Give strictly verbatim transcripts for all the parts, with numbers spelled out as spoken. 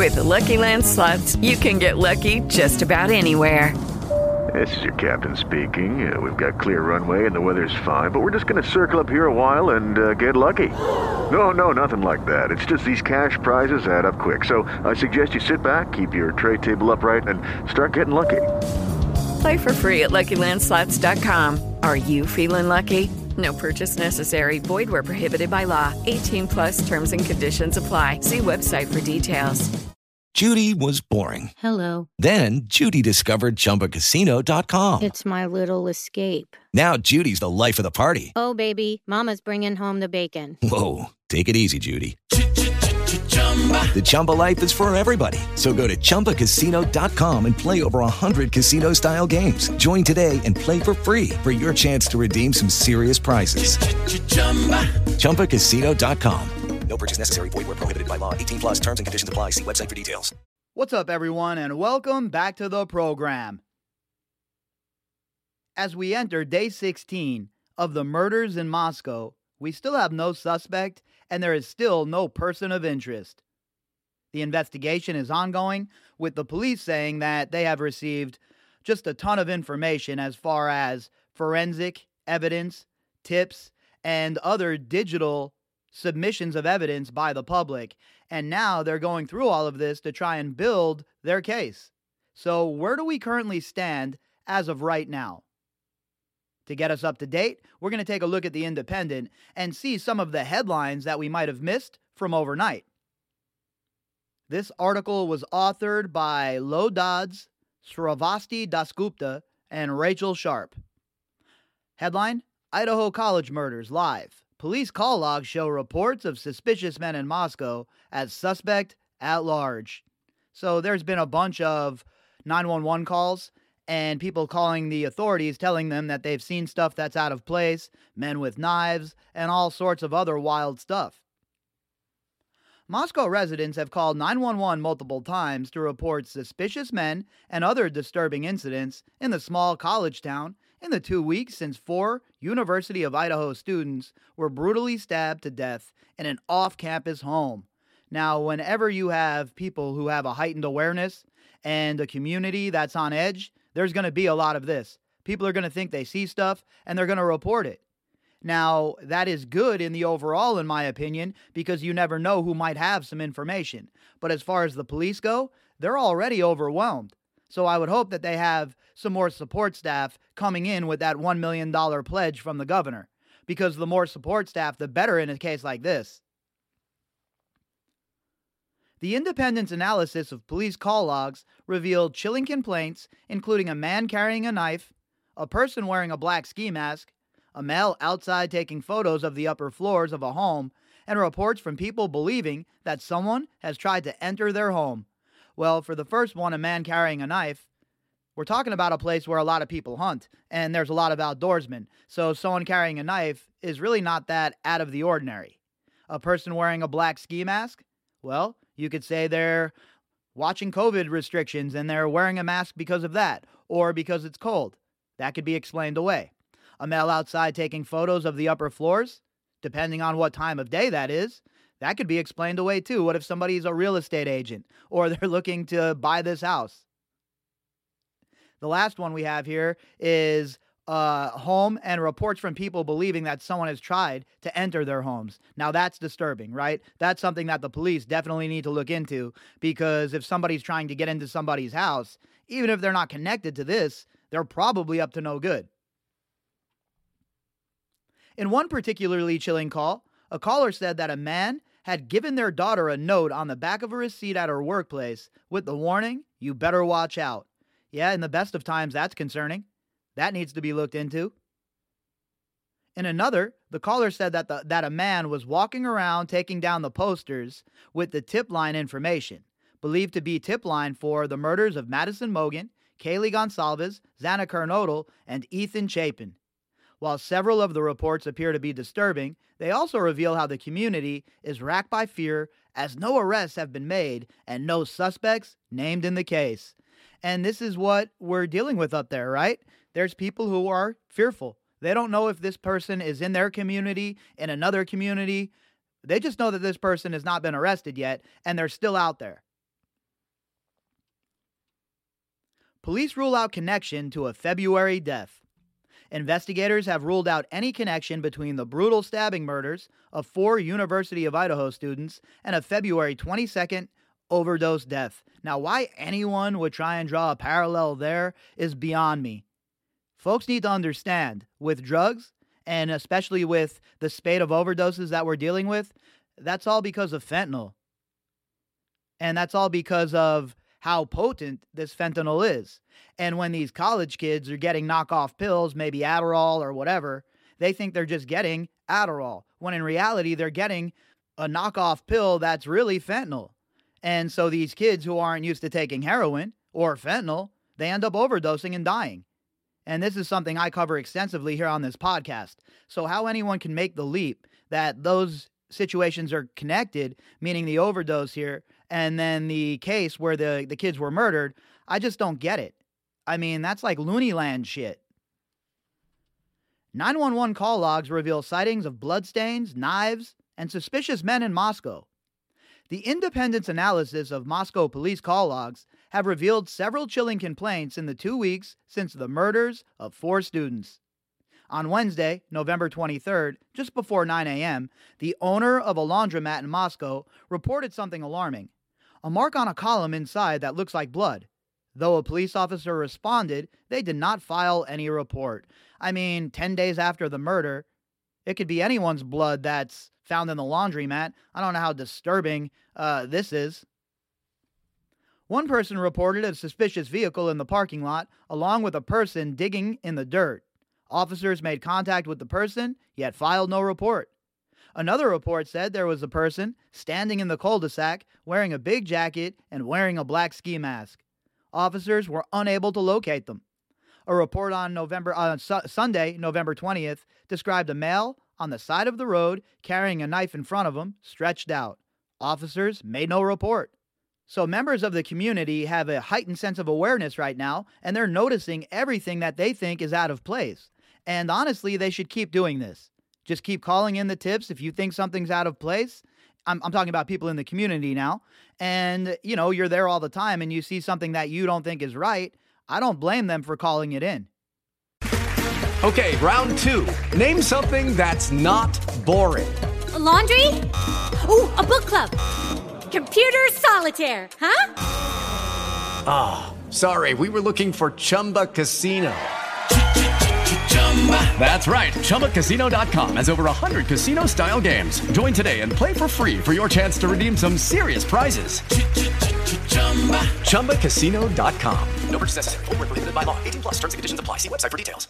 With the Lucky Land Slots, you can get lucky just about anywhere. This is your captain speaking. Uh, we've got clear runway and the weather's fine, but we're just going to circle up here a while and uh, get lucky. No, no, nothing like that. It's just these cash prizes add up quick. So I suggest you sit back, keep your tray table upright, and start getting lucky. Play for free at Lucky Land Slots dot com. Are you feeling lucky? No purchase necessary. Void where prohibited by law. eighteen plus terms and conditions apply. See website for details. Judy was boring. Hello. Then Judy discovered Chumba Casino dot com. It's my little escape. Now Judy's the life of the party. Oh, baby, mama's bringing home the bacon. Whoa, take it easy, Judy. The Chumba life is for everybody. So go to Chumba Casino dot com and play over one hundred casino-style games. Join today and play for free for your chance to redeem some serious prizes. Chumba Casino dot com. No purchase necessary. Void where prohibited by law. eighteen plus terms and conditions apply. See website for details. What's up, everyone, and welcome back to the program. As we enter day sixteen of the murders in Moscow, we still have no suspect, and there is still no person of interest. The investigation is ongoing, with the police saying that they have received just a ton of information as far as forensic evidence, tips, and other digital submissions of evidence by the public. And now they're going through all of this to try and build their case. So where do we currently stand as of right now? To get us up to date, we're going to take a look at The Independent and see some of the headlines that we might have missed from overnight. This article was authored by Lo Dodds, Sravasti Dasgupta, and Rachel Sharp. Headline: Idaho College Murders Live. Police call logs show reports of suspicious men in Moscow as suspect at large. So there's been a bunch of nine one one calls and people calling the authorities, telling them that they've seen stuff that's out of place, men with knives, and all sorts of other wild stuff. Moscow residents have called nine one one multiple times to report suspicious men and other disturbing incidents in the small college town in the two weeks since four University of Idaho students were brutally stabbed to death in an off-campus home. Now, whenever you have people who have a heightened awareness and a community that's on edge, there's going to be a lot of this. People are going to think they see stuff and they're going to report it. Now, that is good in the overall, in my opinion, because you never know who might have some information. But as far as the police go, they're already overwhelmed. So I would hope that they have some more support staff coming in with that one million dollars pledge from the governor. Because the more support staff, the better in a case like this. The Independent's analysis of police call logs revealed chilling complaints, including a man carrying a knife, a person wearing a black ski mask, a male outside taking photos of the upper floors of a home, and reports from people believing that someone has tried to enter their home. Well, for the first one, a man carrying a knife, we're talking about a place where a lot of people hunt, and there's a lot of outdoorsmen, so someone carrying a knife is really not that out of the ordinary. A person wearing a black ski mask? Well, you could say they're watching COVID restrictions and they're wearing a mask because of that, or because it's cold. That could be explained away. A male outside taking photos of the upper floors, depending on what time of day that is, that could be explained away too. What if somebody's a real estate agent or they're looking to buy this house? The last one we have here is uh, home and reports from people believing that someone has tried to enter their homes. Now that's disturbing, right? That's something that the police definitely need to look into, because if somebody's trying to get into somebody's house, even if they're not connected to this, they're probably up to no good. In one particularly chilling call, a caller said that a man had given their daughter a note on the back of a receipt at her workplace with the warning, "You better watch out." Yeah, in the best of times, that's concerning. That needs to be looked into. In another, the caller said that, the, that a man was walking around taking down the posters with the tip line information, believed to be tip line for the murders of Madison Mogen, Kaylee Gonsalves, Xana Kernodle, and Ethan Chapin. While several of the reports appear to be disturbing, they also reveal how the community is racked by fear as no arrests have been made and no suspects named in the case. And this is what we're dealing with up there, right? There's people who are fearful. They don't know if this person is in their community, in another community. They just know that this person has not been arrested yet, and they're still out there. Police rule out connection to a February death. Investigators have ruled out any connection between the brutal stabbing murders of four University of Idaho students and a February twenty-second overdose death. Now, why anyone would try and draw a parallel there is beyond me. Folks need to understand, with drugs, and especially with the spate of overdoses that we're dealing with, that's all because of fentanyl. And that's all because of how potent this fentanyl is. And when these college kids are getting knockoff pills, maybe Adderall or whatever, they think they're just getting Adderall, when in reality they're getting a knockoff pill that's really fentanyl. And so these kids who aren't used to taking heroin or fentanyl, they end up overdosing and dying. And this is something I cover extensively here on this podcast. So how anyone can make the leap that those situations are connected, meaning the overdose here, and then the case where the, the kids were murdered, I just don't get it. I mean, that's like Looney Land shit. nine one one call logs reveal sightings of bloodstains, knives, and suspicious men in Moscow. The independent analysis of Moscow police call logs have revealed several chilling complaints in the two weeks since the murders of four students. On Wednesday, November twenty-third, just before nine a.m., the owner of a laundromat in Moscow reported something alarming. A mark on a column inside that looks like blood. Though a police officer responded, they did not file any report. I mean, ten days after the murder, it could be anyone's blood that's found in the laundromat. I don't know how disturbing uh, this is. One person reported a suspicious vehicle in the parking lot, along with a person digging in the dirt. Officers made contact with the person, yet filed no report. Another report said there was a person standing in the cul-de-sac wearing a big jacket and wearing a black ski mask. Officers were unable to locate them. A report on November uh, su- Sunday, November twentieth, described a male on the side of the road carrying a knife in front of him, stretched out. Officers made no report. So members of the community have a heightened sense of awareness right now, and they're noticing everything that they think is out of place. And honestly, they should keep doing this. Just keep calling in the tips if you think something's out of place. I'm, I'm talking about people in the community now. And, you know, you're there all the time and you see something that you don't think is right. I don't blame them for calling it in. Okay, round two. Name something that's not boring. A laundry? Ooh, a book club. Computer solitaire, huh? Ah, oh, sorry. We were looking for Chumba Casino. That's right. Chumba Casino dot com has over one hundred casino-style games. Join today and play for free for your chance to redeem some serious prizes. Chumba Casino dot com. No purchase necessary. Void where prohibited by law. eighteen plus terms and conditions apply. See website for details.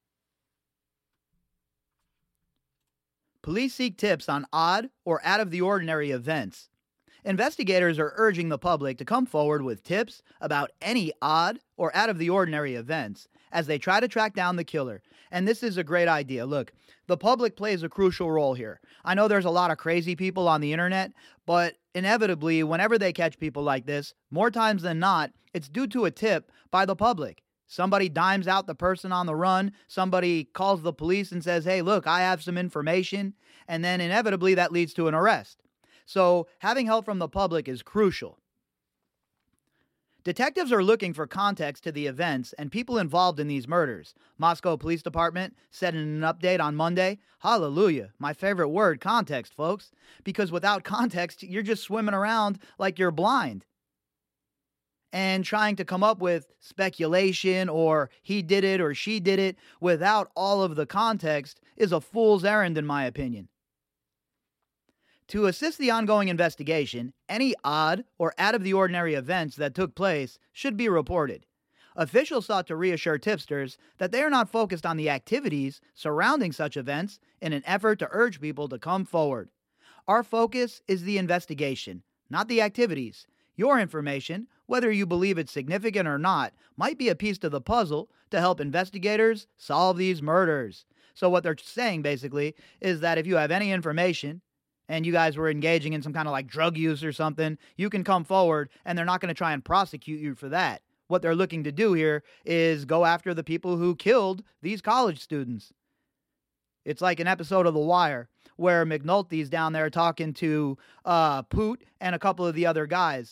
Police seek tips on odd or out-of-the-ordinary events. Investigators are urging the public to come forward with tips about any odd or out-of-the-ordinary events as they try to track down the killer. And this is a great idea. Look, the public plays a crucial role here. I know there's a lot of crazy people on the internet, but inevitably, whenever they catch people like this, more times than not, it's due to a tip by the public. Somebody dimes out the person on the run. Somebody calls the police and says, hey, look, I have some information. And then inevitably that leads to an arrest. So having help from the public is crucial. Detectives are looking for context to the events and people involved in these murders. Moscow Police Department said in an update on Monday, hallelujah, my favorite word, context, folks. Because without context, you're just swimming around like you're blind. And trying to come up with speculation or he did it or she did it without all of the context is a fool's errand in my opinion. To assist the ongoing investigation, any odd or out-of-the-ordinary events that took place should be reported. Officials sought to reassure tipsters that they are not focused on the activities surrounding such events in an effort to urge people to come forward. Our focus is the investigation, not the activities. Your information, whether you believe it's significant or not, might be a piece to the puzzle to help investigators solve these murders. So what they're saying basically is that if you have any information and you guys were engaging in some kind of like drug use or something, you can come forward and they're not going to try and prosecute you for that. What they're looking to do here is go after the people who killed these college students. It's like an episode of The Wire where McNulty's down there talking to uh, Poot and a couple of the other guys.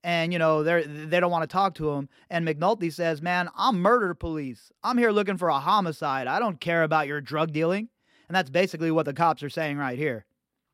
and, you know, they're, they don't want to talk to him. And McNulty says, man, I'm murder police. I'm here looking for a homicide. I don't care about your drug dealing. And that's basically what the cops are saying right here.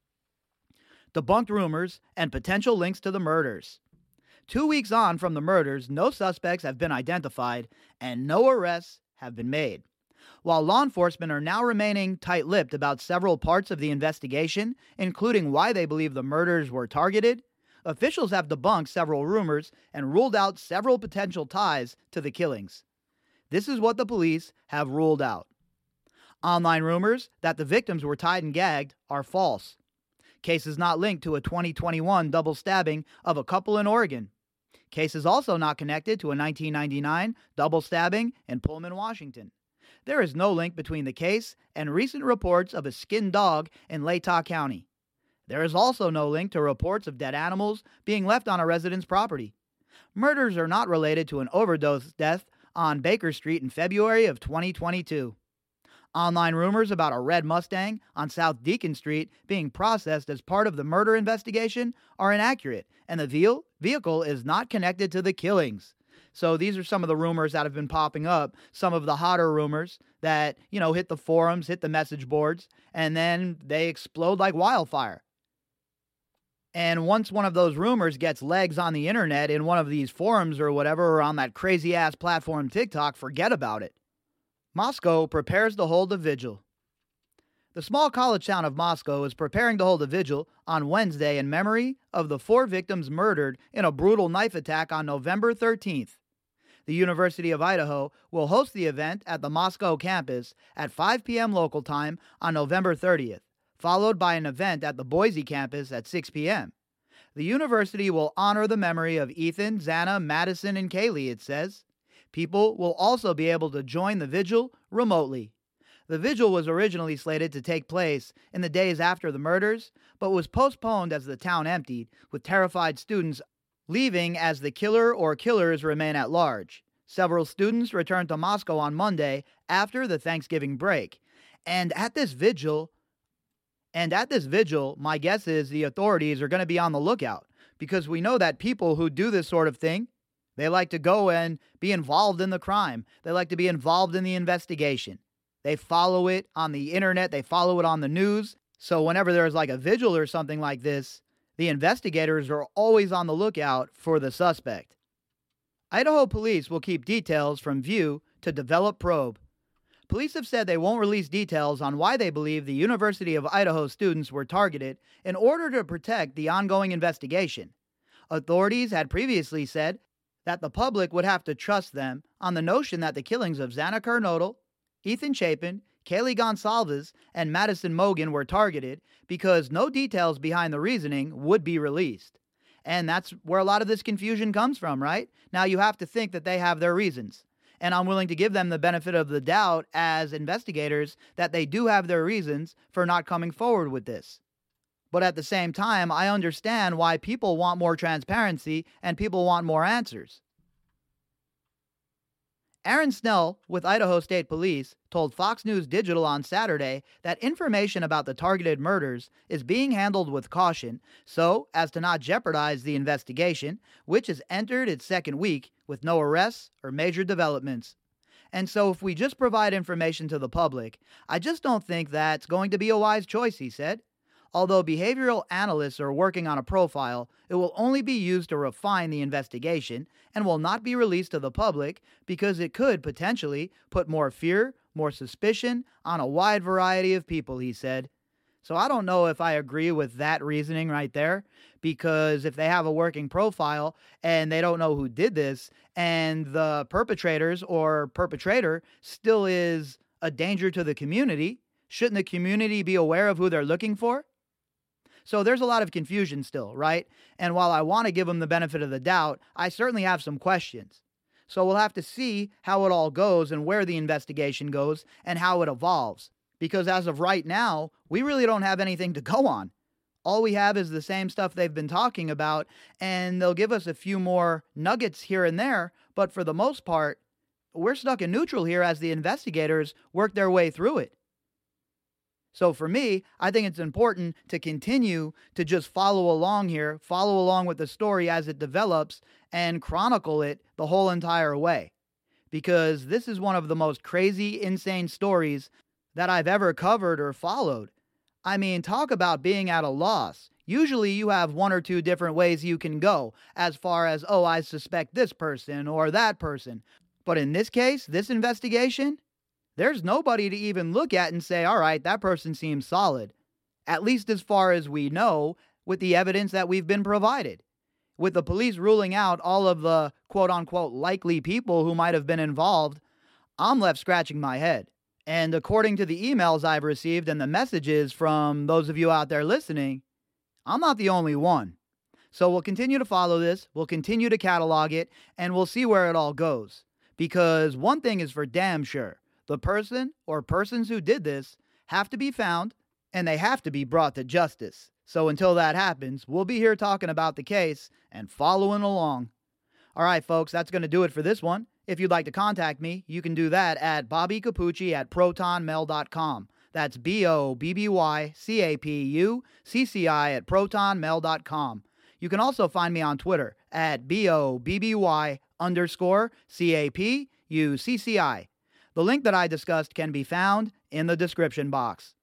Debunked rumors and potential links to the murders. Two weeks on from the murders, no suspects have been identified and no arrests have been made. While law enforcement are now remaining tight-lipped about several parts of the investigation, including why they believe the murders were targeted, officials have debunked several rumors and ruled out several potential ties to the killings. This is what the police have ruled out. Online rumors that the victims were tied and gagged are false. Cases not linked to a twenty twenty-one double stabbing of a couple in Oregon. Cases also not connected to a nineteen ninety-nine double stabbing in Pullman, Washington. There is no link between the case and recent reports of a skinned dog in Latah County. There is also no link to reports of dead animals being left on a resident's property. Murders are not related to an overdose death on Baker Street in February of twenty twenty-two. Online rumors about a red Mustang on South Deacon Street being processed as part of the murder investigation are inaccurate, and the vehicle is not connected to the killings. So these are some of the rumors that have been popping up, some of the hotter rumors that, you know, hit the forums, hit the message boards, and then they explode like wildfire. And once one of those rumors gets legs on the internet in one of these forums or whatever, or on that crazy-ass platform TikTok, forget about it. Moscow prepares to hold a vigil. The small college town of Moscow is preparing to hold a vigil on Wednesday in memory of the four victims murdered in a brutal knife attack on November thirteenth. The University of Idaho will host the event at the Moscow campus at five p.m. local time on November thirtieth, followed by an event at the Boise campus at six p.m. The university will honor the memory of Ethan, Xana, Madison, and Kaylee, it says. People will also be able to join the vigil remotely. The vigil was originally slated to take place in the days after the murders, but was postponed as the town emptied, with terrified students leaving as the killer or killers remain at large. Several students returned to Moscow on Monday after the Thanksgiving break. And at this vigil, and at this vigil, my guess is the authorities are going to be on the lookout, because we know that people who do this sort of thing, they like to go and be involved in the crime. They like to be involved in the investigation. They follow it on the internet. They follow it on the news. So whenever there's like a vigil or something like this, the investigators are always on the lookout for the suspect. Idaho police will keep details from view to develop probe. Police have said they won't release details on why they believe the University of Idaho students were targeted in order to protect the ongoing investigation. Authorities had previously said that the public would have to trust them on the notion that the killings of Xana Kernodle, Ethan Chapin, Kaylee Gonsalves, and Madison Mogen were targeted because no details behind the reasoning would be released. And that's where a lot of this confusion comes from, right? Now you have to think that they have their reasons. And I'm willing to give them the benefit of the doubt as investigators that they do have their reasons for not coming forward with this. But at the same time, I understand why people want more transparency and people want more answers. Aaron Snell with Idaho State Police told Fox News Digital on Saturday that information about the targeted murders is being handled with caution so as to not jeopardize the investigation, which has entered its second week with no arrests or major developments. And so if we just provide information to the public, I just don't think that's going to be a wise choice, he said. Although behavioral analysts are working on a profile, it will only be used to refine the investigation and will not be released to the public because it could potentially put more fear, more suspicion on a wide variety of people, he said. So I don't know if I agree with that reasoning right there, because if they have a working profile and they don't know who did this and the perpetrators or perpetrator still is a danger to the community, shouldn't the community be aware of who they're looking for? So there's a lot of confusion still, right? And while I want to give them the benefit of the doubt, I certainly have some questions. So we'll have to see how it all goes and where the investigation goes and how it evolves. Because as of right now, we really don't have anything to go on. All we have is the same stuff they've been talking about, and they'll give us a few more nuggets here and there, but for the most part, we're stuck in neutral here as the investigators work their way through it. So for me, I think it's important to continue to just follow along here, follow along with the story as it develops, and chronicle it the whole entire way. Because this is one of the most crazy, insane stories that I've ever covered or followed. I mean, talk about being at a loss. Usually you have one or two different ways you can go as far as, oh, I suspect this person or that person. But in this case, this investigation, there's nobody to even look at and say, all right, that person seems solid. At least as far as we know with the evidence that we've been provided. With the police ruling out all of the quote-unquote likely people who might have been involved, I'm left scratching my head. And according to the emails I've received and the messages from those of you out there listening, I'm not the only one. So we'll continue to follow this, we'll continue to catalog it, and we'll see where it all goes. Because one thing is for damn sure. The person or persons who did this have to be found, and they have to be brought to justice. So until that happens, we'll be here talking about the case and following along. All right, folks, that's going to do it for this one. If you'd like to contact me, you can do that at Bobby Capucci at proton mail dot com. That's B O B B Y C A P U C C I at proton mail dot com. You can also find me on Twitter at B O B B Y underscore C A P U C C I. The link that I discussed can be found in the description box.